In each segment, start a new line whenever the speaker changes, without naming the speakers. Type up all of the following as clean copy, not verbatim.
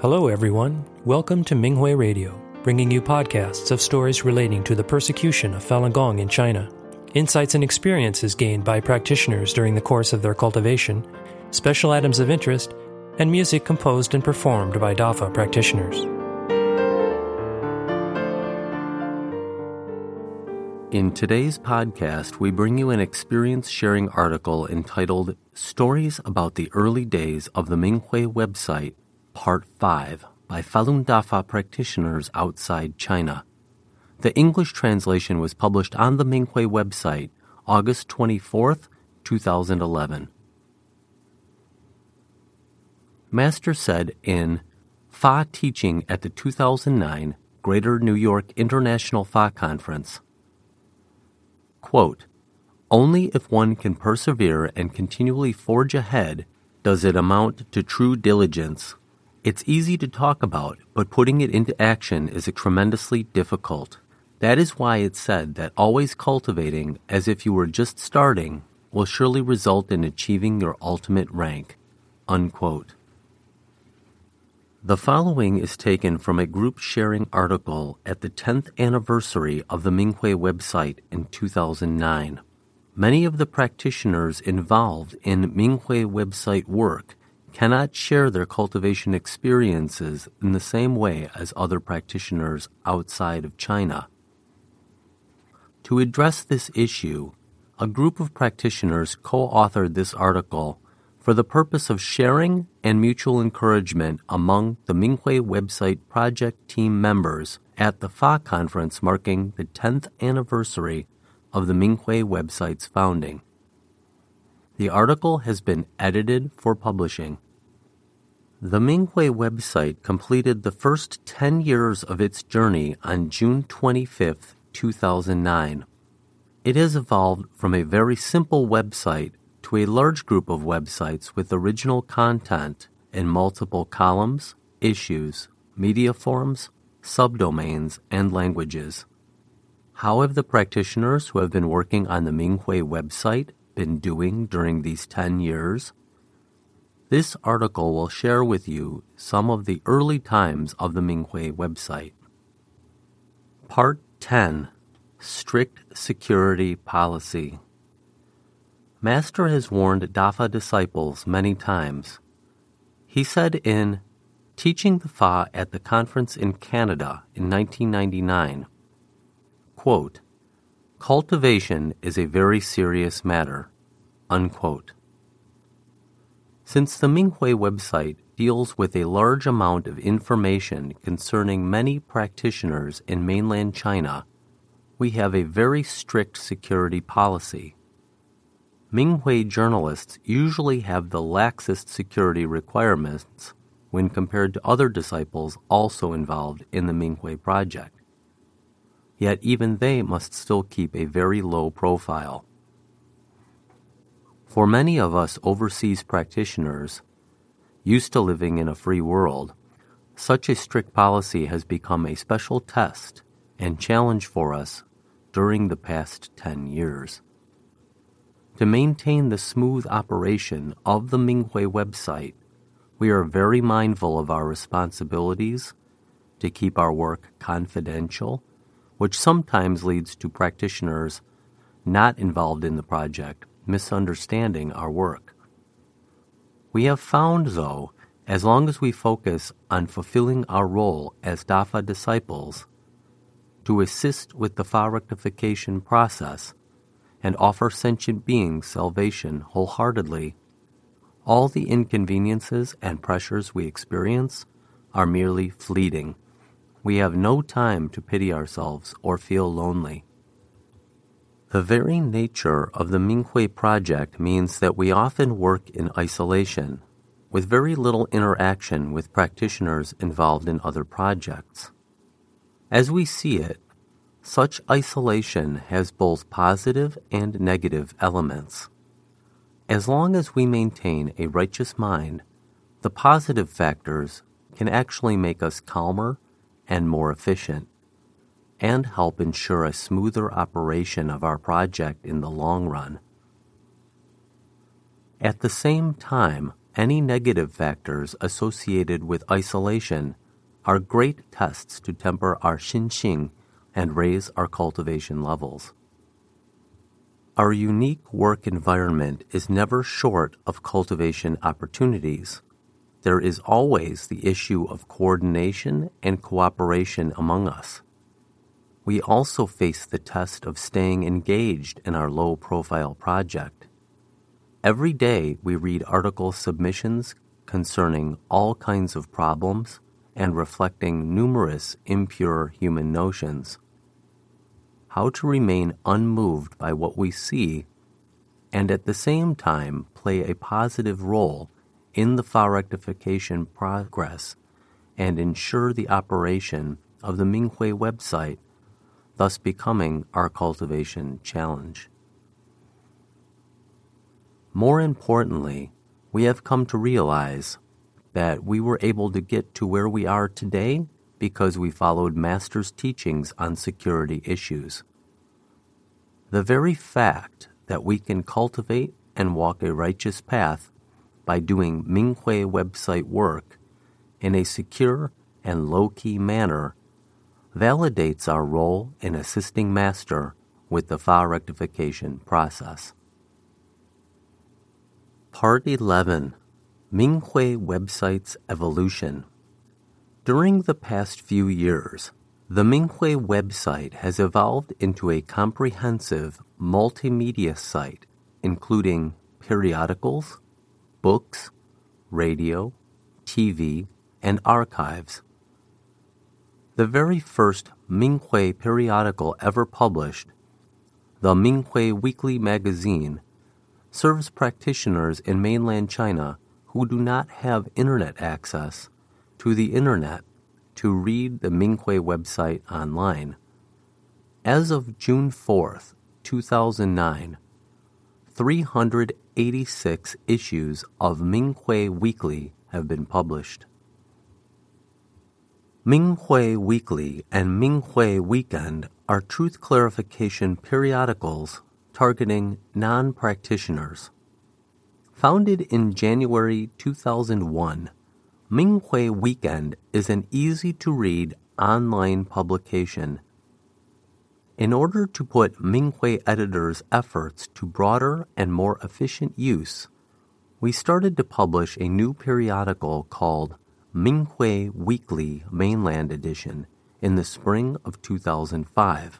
Hello, everyone. Welcome to Minghui Radio, bringing you podcasts of stories relating to the persecution of Falun Gong in China, insights and experiences gained by practitioners during the course of their cultivation, special items of interest, and music composed and performed by DAFA practitioners.
In today's podcast, we bring you an experience-sharing article entitled Stories About the Early Days of the Minghui Website, Part 5, by Falun Dafa practitioners outside China. The English translation was published on the Minghui website, August 24th, 2011. Master said in Fa Teaching at the 2009 Greater New York International Fa Conference, quote, "Only if one can persevere and continually forge ahead does it amount to true diligence. It's easy to talk about, but putting it into action is tremendously difficult. That is why it's said that always cultivating as if you were just starting will surely result in achieving your ultimate rank." Unquote. The following is taken from a group-sharing article at the 10th anniversary of the Minghui website in 2009. Many of the practitioners involved in Minghui website work cannot share their cultivation experiences in the same way as other practitioners outside of China. To address this issue, a group of practitioners co-authored this article for the purpose of sharing and mutual encouragement among the Minghui website project team members at the Fa Conference marking the 10th anniversary of the Minghui website's founding. The article has been edited for publishing. The Minghui website completed the first 10 years of its journey on June 25, 2009. It has evolved from a very simple website to a large group of websites with original content in multiple columns, issues, media forms, subdomains, and languages. How have the practitioners who have been working on the Minghui website been doing during these 10 years? This article will share with you some of the early times of the Minghui website. Part 10. Strict Security Policy. Master has warned Dafa disciples many times. He said in Teaching the Fa at the conference in Canada in 1999, quote, "Cultivation is a very serious matter," unquote. Since the Minghui website deals with a large amount of information concerning many practitioners in mainland China, we have a very strict security policy. Minghui journalists usually have the laxest security requirements when compared to other disciples also involved in the Minghui project. Yet even they must still keep a very low profile. For many of us overseas practitioners, used to living in a free world, such a strict policy has become a special test and challenge for us during the past 10 years. To maintain the smooth operation of the Minghui website, we are very mindful of our responsibilities to keep our work confidential, which sometimes leads to practitioners not involved in the project misunderstanding our work. We have found, though, as long as we focus on fulfilling our role as Dafa disciples, to assist with the Fa rectification process and offer sentient beings salvation wholeheartedly, all the inconveniences and pressures we experience are merely fleeting. We have no time to pity ourselves or feel lonely. The very nature of the Minghui project means that we often work in isolation, with very little interaction with practitioners involved in other projects. As we see it, such isolation has both positive and negative elements. As long as we maintain a righteous mind, the positive factors can actually make us calmer and more efficient, and help ensure a smoother operation of our project in the long run. At the same time, any negative factors associated with isolation are great tests to temper our xinxing and raise our cultivation levels. Our unique work environment is never short of cultivation opportunities. There is always the issue of coordination and cooperation among us. We also face the test of staying engaged in our low-profile project. Every day we read article submissions concerning all kinds of problems and reflecting numerous impure human notions. How to remain unmoved by what we see and at the same time play a positive role in the Fa rectification progress and ensure the operation of the Minghui website, thus becoming our cultivation challenge. More importantly, we have come to realize that we were able to get to where we are today because we followed Master's teachings on security issues. The very fact that we can cultivate and walk a righteous path by doing Minghui website work in a secure and low-key manner validates our role in assisting Master with the Fa rectification process. Part 11. Minghui website's evolution. During the past few years, the Minghui website has evolved into a comprehensive multimedia site, including periodicals, books, radio, TV, and archives. The very first Minghui periodical ever published, the Minghui Weekly Magazine, serves practitioners in mainland China who do not have internet access to the internet to read the Minghui website online. As of June 4th, 2009, 386 issues of Minghui Weekly have been published. Minghui Weekly and Minghui Weekend are truth clarification periodicals targeting non-practitioners. Founded in January 2001, Minghui Weekend is an easy-to-read online publication. In order to put Minghui editors' efforts to broader and more efficient use, we started to publish a new periodical called Minghui Weekly Mainland Edition in the spring of 2005.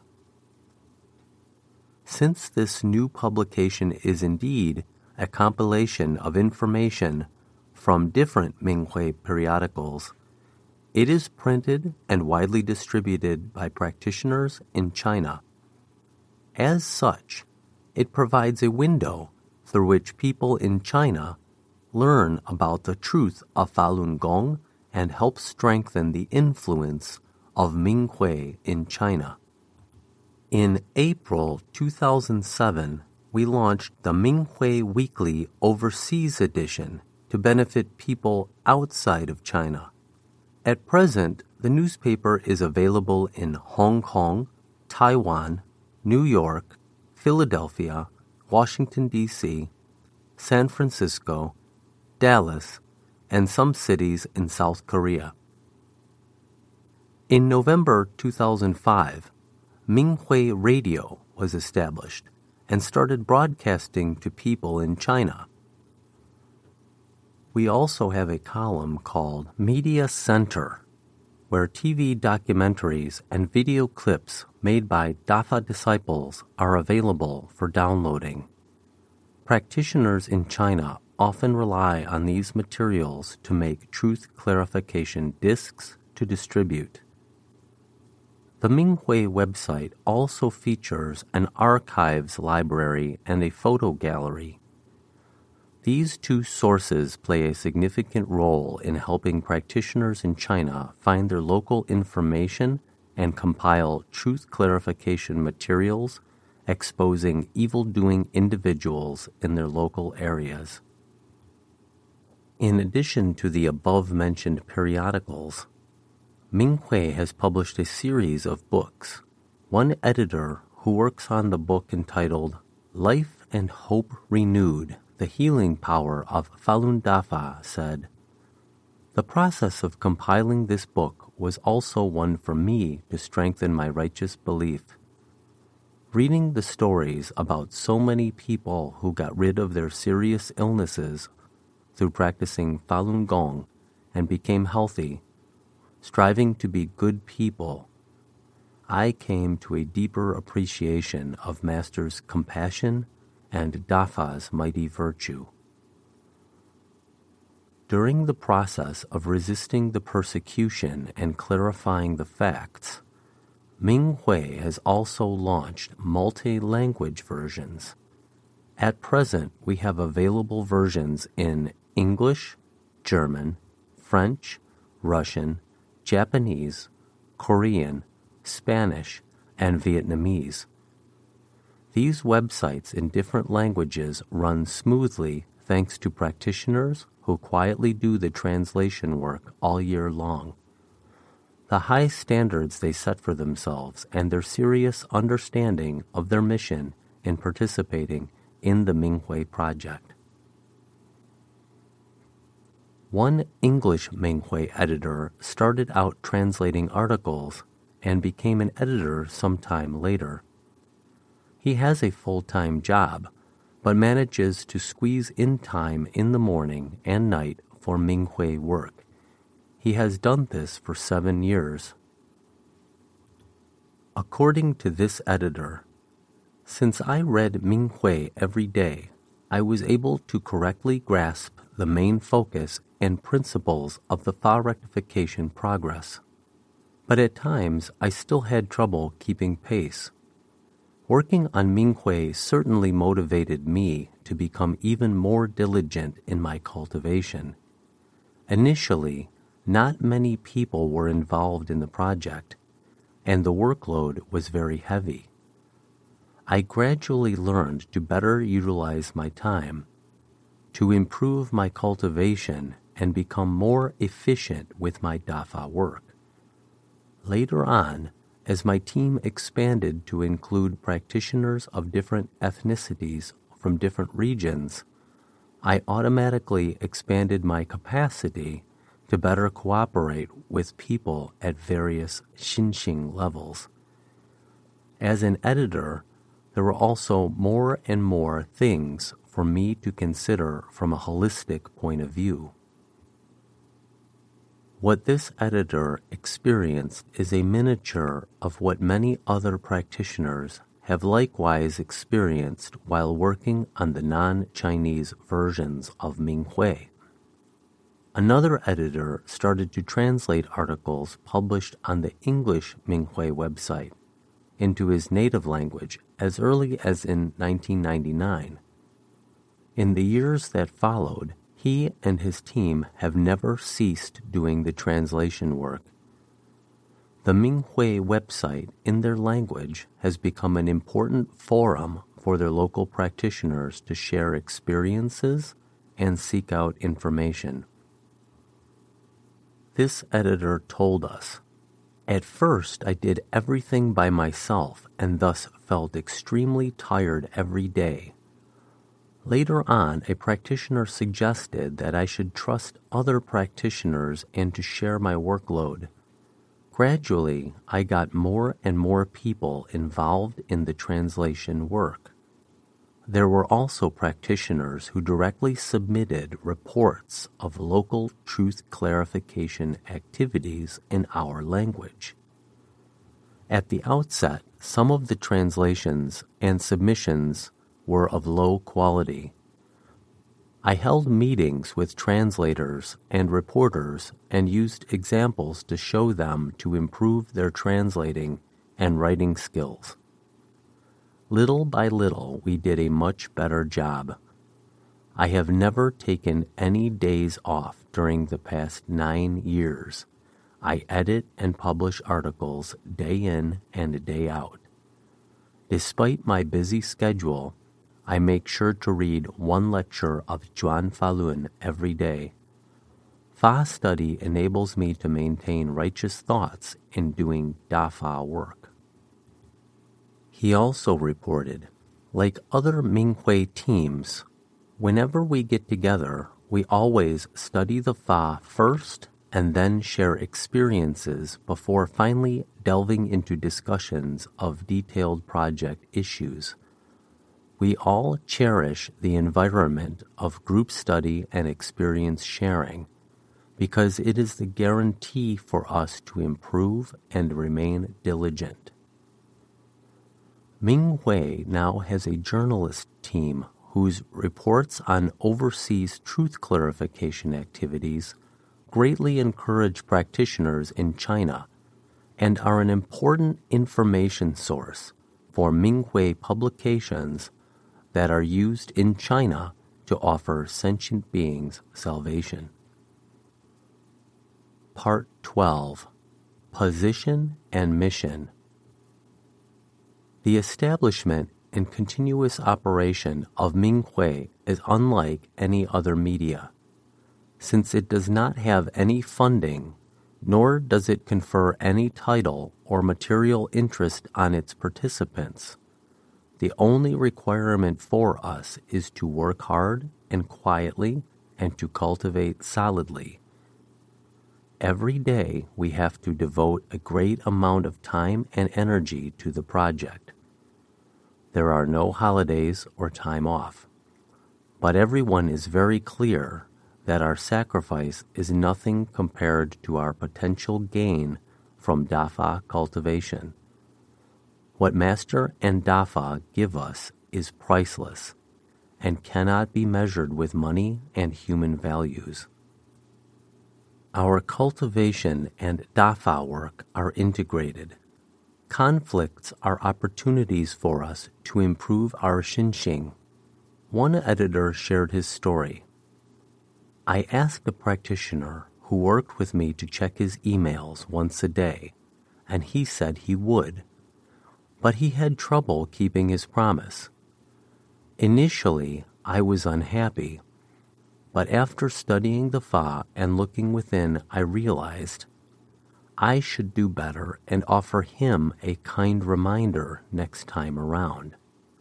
Since this new publication is indeed a compilation of information from different Minghui periodicals, it is printed and widely distributed by practitioners in China. As such, it provides a window through which people in China learn about the truth of Falun Gong and help strengthen the influence of Minghui in China. In April 2007, we launched the Minghui Weekly Overseas Edition to benefit people outside of China. At present, the newspaper is available in Hong Kong, Taiwan, New York, Philadelphia, Washington, D.C., San Francisco, Dallas, and some cities in South Korea. In November 2005, Minghui Radio was established and started broadcasting to people in China. We also have a column called Media Center, where TV documentaries and video clips made by Dafa disciples are available for downloading. Practitioners in China often rely on these materials to make truth clarification discs to distribute. The Minghui website also features an archives library and a photo gallery. These two sources play a significant role in helping practitioners in China find their local information and compile truth clarification materials exposing evil-doing individuals in their local areas. In addition to the above-mentioned periodicals, Minghui has published a series of books. One editor who works on the book entitled Life and Hope Renewed The Healing Power of Falun Dafa, said, "The process of compiling this book was also one for me to strengthen my righteous belief. Reading the stories about so many people who got rid of their serious illnesses through practicing Falun Gong and became healthy, striving to be good people, I came to a deeper appreciation of Master's compassion and Dafa's mighty virtue. During the process of resisting the persecution and clarifying the facts, Ming Hui has also launched multi-language versions. At present, we have available versions in English, German, French, Russian, Japanese, Korean, Spanish, and Vietnamese. These websites in different languages run smoothly thanks to practitioners who quietly do the translation work all year long. The high standards they set for themselves and their serious understanding of their mission in participating in the Minghui project. One English Minghui editor started out translating articles and became an editor sometime later. He has a full-time job, but manages to squeeze in time in the morning and night for Minghui work. He has done this for 7 years. According to this editor, since I read Minghui every day, I was able to correctly grasp the main focus and principles of the Fa rectification progress. But at times, I still had trouble keeping pace. Working on Minghui certainly motivated me to become even more diligent in my cultivation. Initially, not many people were involved in the project, and the workload was very heavy. I gradually learned to better utilize my time, to improve my cultivation and become more efficient with my Dafa work. Later on, as my team expanded to include practitioners of different ethnicities from different regions, I automatically expanded my capacity to better cooperate with people at various Xinxing levels. As an editor, there were also more and more things for me to consider from a holistic point of view. What this editor experienced is a miniature of what many other practitioners have likewise experienced while working on the non-Chinese versions of Minghui. Another editor started to translate articles published on the English Minghui website into his native language as early as in 1999. In the years that followed, he and his team have never ceased doing the translation work. The Minghui website in their language has become an important forum for their local practitioners to share experiences and seek out information. This editor told us, "At first I did everything by myself and thus felt extremely tired every day. Later on, a practitioner suggested that I should trust other practitioners and to share my workload. Gradually, I got more and more people involved in the translation work. There were also practitioners who directly submitted reports of local truth clarification activities in our language. At the outset, some of the translations and submissions were of low quality. I held meetings with translators and reporters and used examples to show them to improve their translating and writing skills. Little by little, we did a much better job. I have never taken any days off during the past 9 years. I edit and publish articles day in and day out. Despite my busy schedule, I make sure to read one lecture of Zhuan Falun every day. Fa study enables me to maintain righteous thoughts in doing Dafa work." He also reported, like other Minghui teams, Whenever we get together, we always study the Fa first and then share experiences before finally delving into discussions of detailed project issues. We all cherish the environment of group study and experience sharing because it is the guarantee for us to improve and remain diligent. Ming Hui now has a journalist team whose reports on overseas truth clarification activities greatly encourage practitioners in China and are an important information source for Ming Hui publications that are used in China to offer sentient beings salvation. Part 12. Position and Mission. The establishment and continuous operation of Ming Hui is unlike any other media, since it does not have any funding, nor does it confer any title or material interest on its participants. The only requirement for us is to work hard and quietly and to cultivate solidly. Every day we have to devote a great amount of time and energy to the project. There are no holidays or time off, but everyone is very clear that our sacrifice is nothing compared to our potential gain from Dafa cultivation. What Master and Dafa give us is priceless and cannot be measured with money and human values. Our cultivation and Dafa work are integrated. Conflicts are opportunities for us to improve our Xinxing. One editor shared his story. I asked a practitioner who worked with me to check his emails once a day, and he said he would, but he had trouble keeping his promise. Initially, I was unhappy, but after studying the Fa and looking within, I realized I should do better and offer him a kind reminder next time around.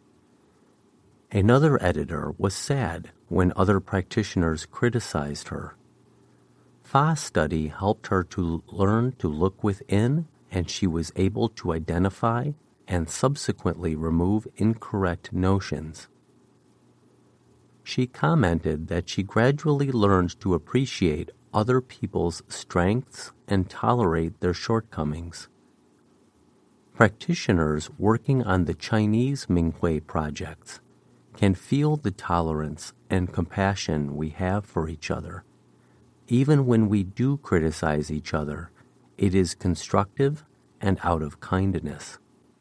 Another editor was sad when other practitioners criticized her. Fa study helped her to learn to look within, and she was able to identify and subsequently remove incorrect notions. She commented that she gradually learned to appreciate other people's strengths and tolerate their shortcomings. Practitioners working on the Chinese Ming Hui projects can feel the tolerance and compassion we have for each other. Even when we do criticize each other, it is constructive and out of kindness.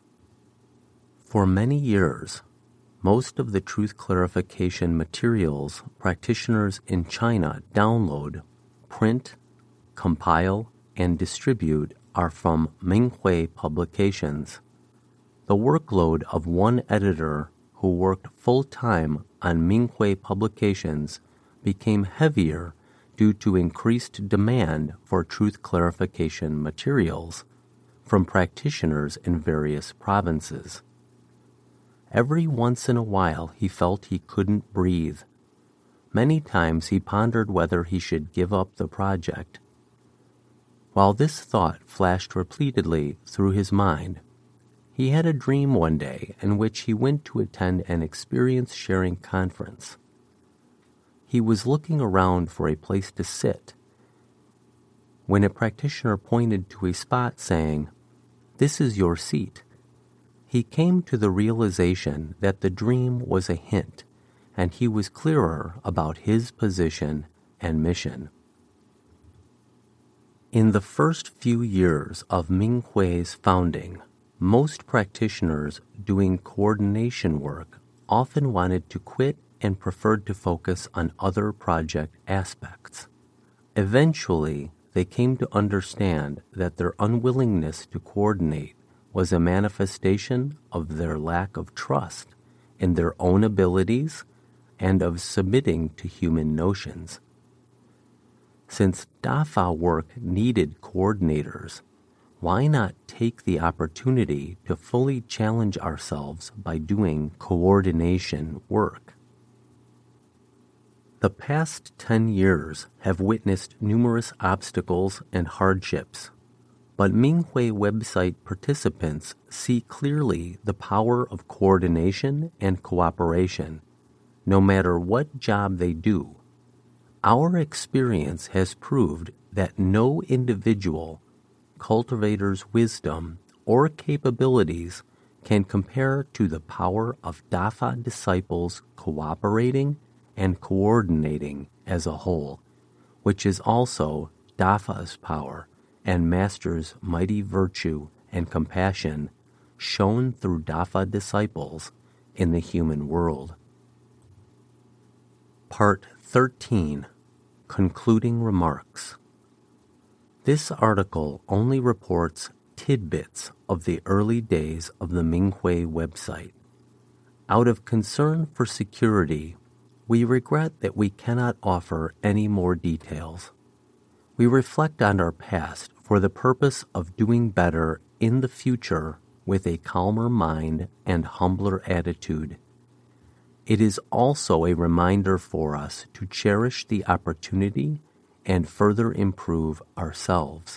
For many years, most of the truth clarification materials practitioners in China download, print, compile, and distribute are from Ming Hui publications. The workload of one editor who worked full-time on Ming Hui publications became heavier due to increased demand for truth clarification materials from practitioners in various provinces. Every once in a while he felt he couldn't breathe. Many times he pondered whether he should give up the project. While this thought flashed repeatedly through his mind, he had a dream one day in which he went to attend an experience-sharing conference. He was looking around for a place to sit when a practitioner pointed to a spot saying, "This is your seat." He came to the realization that the dream was a hint, and he was clearer about his position and mission. In the first few years of Ming Hui's founding, most practitioners doing coordination work often wanted to quit and preferred to focus on other project aspects. Eventually, they came to understand that their unwillingness to coordinate was a manifestation of their lack of trust in their own abilities and of submitting to human notions. Since Dafa work needed coordinators, why not take the opportunity to fully challenge ourselves by doing coordination work? The past 10 years have witnessed numerous obstacles and hardships, but Minghui website participants see clearly the power of coordination and cooperation, no matter what job they do. Our experience has proved that no individual cultivator's wisdom or capabilities can compare to the power of Dafa disciples cooperating and coordinating as a whole, which is also Dafa's power and Master's mighty virtue and compassion shown through Dafa disciples in the human world. Part 13. Concluding Remarks. This article only reports tidbits of the early days of the Minghui website. Out of concern for security, we regret that we cannot offer any more details. We reflect on our past for the purpose of doing better in the future with a calmer mind and humbler attitude. It is also a reminder for us to cherish the opportunity and further improve ourselves.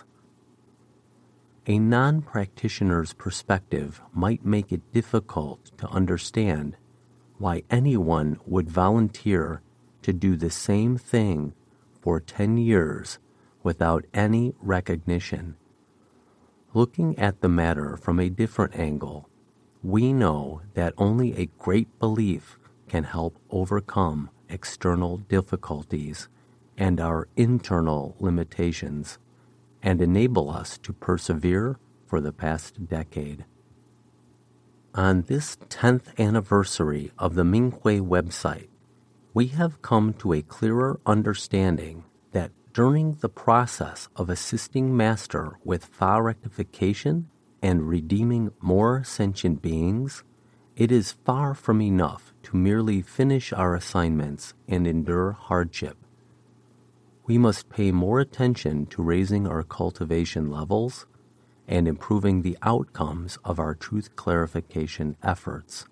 A non-practitioner's perspective might make it difficult to understand why anyone would volunteer to do the same thing for 10 years without any recognition. Looking at the matter from a different angle, we know that only a great belief can help overcome external difficulties and our internal limitations and enable us to persevere for the past decade. On this 10th anniversary of the Minghui website, we have come to a clearer understanding that during the process of assisting Master with Fa rectification and redeeming more sentient beings, it is far from enough to merely finish our assignments and endure hardship. We must pay more attention to raising our cultivation levels and improving the outcomes of our truth clarification efforts.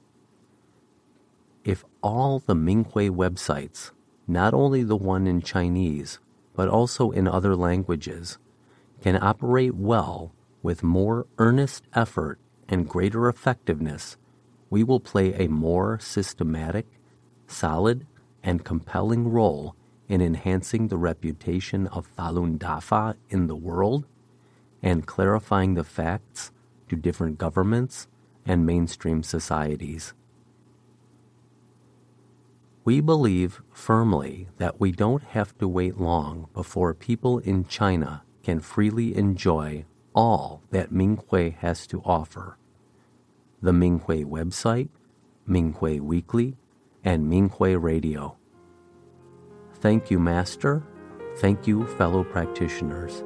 If all the Minghui websites, not only the one in Chinese, but also in other languages, can operate well with more earnest effort and greater effectiveness, we will play a more systematic, solid, and compelling role in enhancing the reputation of Falun Dafa in the world and clarifying the facts to different governments and mainstream societies. We believe firmly that we don't have to wait long before people in China can freely enjoy all that Minghui has to offer. The Minghui website, Minghui Weekly, and Minghui Radio. Thank you, Master. Thank you, fellow practitioners.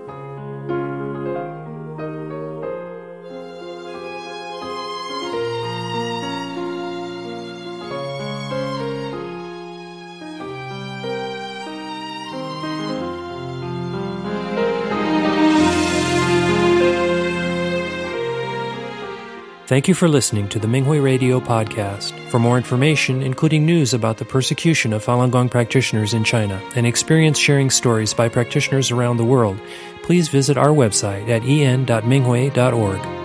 Thank you for listening to the Minghui Radio podcast. For more information, including news about the persecution of Falun Gong practitioners in China and experience-sharing stories by practitioners around the world, please visit our website at en.minghui.org.